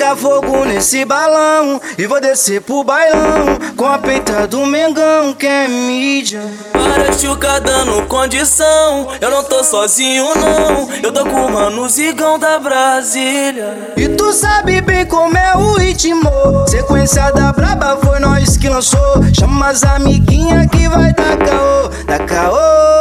tacar fogo nesse balão e vou descer pro bailão com a peita do Mengão, que é mídia. Para chuca dando condição, eu não tô sozinho não, eu tô com o mano Zigão da Brasília. E tu sabe bem como é o ritmo, sequência da braba foi nós que lançou. Chama as amiguinhas que vai dar caô, dá caô.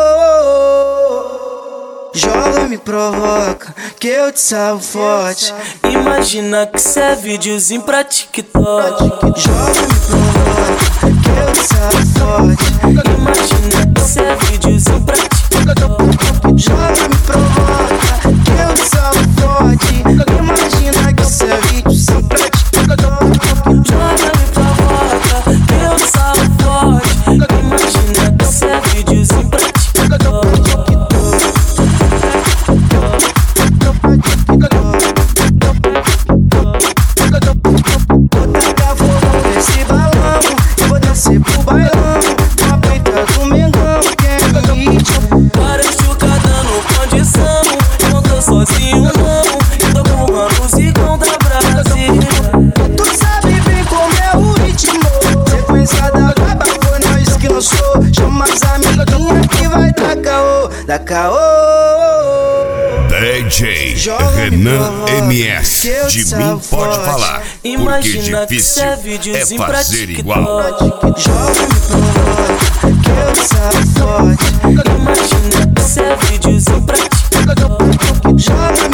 Joga, me provoca, que eu te salvo forte. Imagina que cê é videozinho pra TikTok. Joga, me provoca, que eu te salvo forte. Imagina que cê é videozinho pra TikTok. Joga, me provoca, que eu te salvo forte. Imagina que cê é videozinho pra TikTok. Joga, me provoca, que eu te salvo forte. Imagina que cê é videozinho pra TikTok. Pro bailão, com a peita do Mengão, que é mídia. Para chuca dando condição, eu não tô sozinho não, eu tô com o mano Zigão da Brasília. Tu sabe bem como é o ritmo, sequência da braba foi nós que lançou. Chama as amiguinhas que vai dar caô, dá caô. DJ Renan MS, de mim pode falar, porque Imagina que difícil cê é é videozinho pra fazer igual. TikTok. Joga, me provoca, que eu te salvo forte. Imagina que cê é videozinho pra TikTok. Joga,